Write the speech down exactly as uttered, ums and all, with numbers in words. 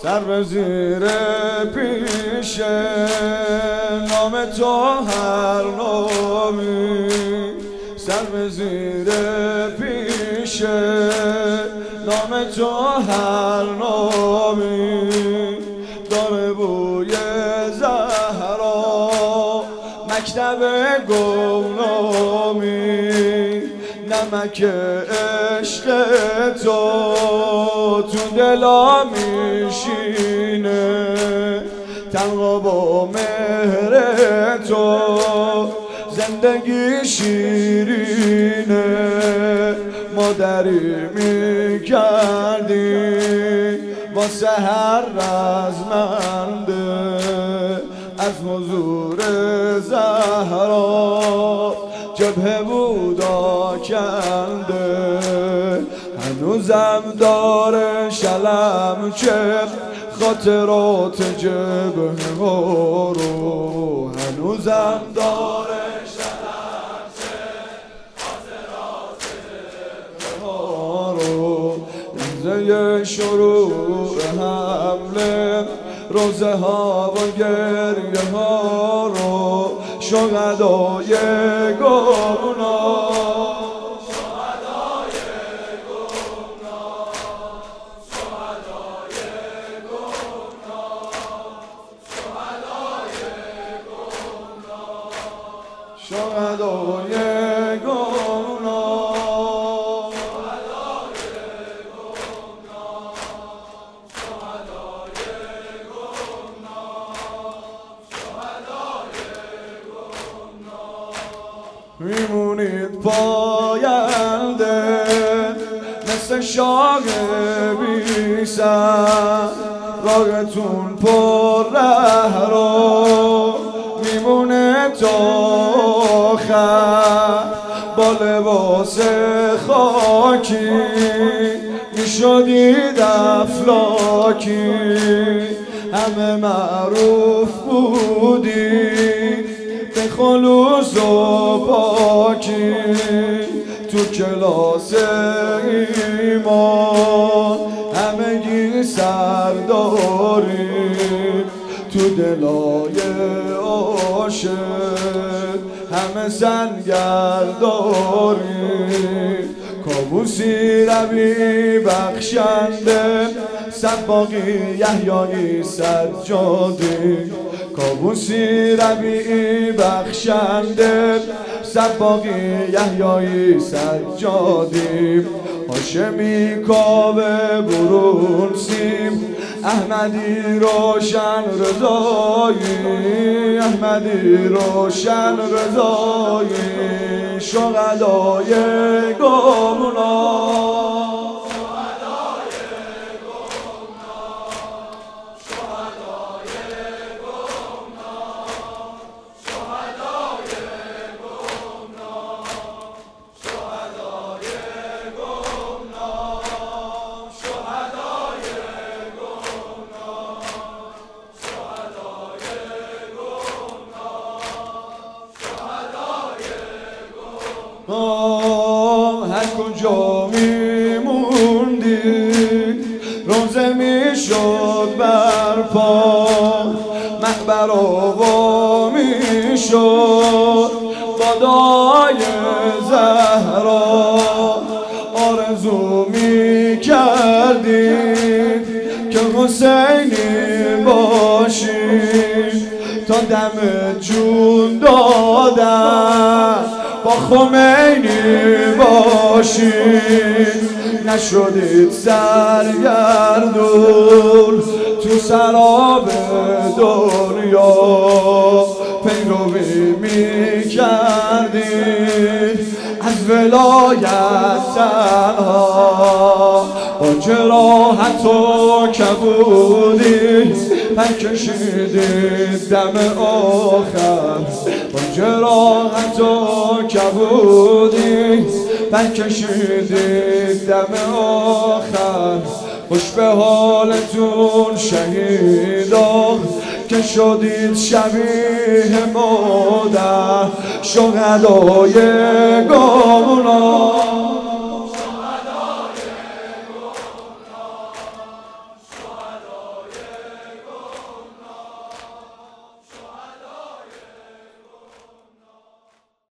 سر به زیر پیش نام تو هر نامی، سر به زیر پیش نام تو هر نامی، داره بوی زهرا مکتب گمنامی، نمک عشق تو تو دلا میشینه، تنها با مهر تو زندگی شیرینه، مادری میکردی واسه هر رزمنده، از حضور زهرا جبهه بود آکنده، هنوزم داره شلم چه خاطرات جبهه ها رو، هنوزم داره شلم چه خاطرات جبهه ها رو، لحظه شروع حمله روزه ها و گریه ها رو، شهدای گمنام، شهدای گمنام، شهدای گمنام، شهدای گمنام، شهدای گمنام. میمونید پاینده مثل شاق بی سر، راهتون پر ره رو میمونه تا آخر، با لباس خاکی میشدید افلاکی، همه معروف بودید به خلوص و پاکی، تو کلاس ایمان همگی سرداری، تو دلای عاشق همه سنگرداری، کابوسی روی بخشنده سباقی یحیایی سجادی، کابوسی ربیعی بخشنده سباقی یحیایی سجادی، هاشمی کاوه برون سیم احمدی روشن رضایی، احمدی روشن رضایی، شهدای گمنام، هر کجا میموندید روزه میشد برپا، مقبر آوا میشد با دعای زهرا، آرزو میکردید که حسینی باشید، تا دم جون دادن با خمینی باشید، نشدید سرگردون تو سراب دنیا، پیروی میکردید از ولایت تنها، با جراحت و کبودی پر کشیدید دم آخر، با جراحت و کبودی پر کشیدید دم آخر، خوش به حالتون شهیدا که شدید شبیه مادر، شهدای گمنام.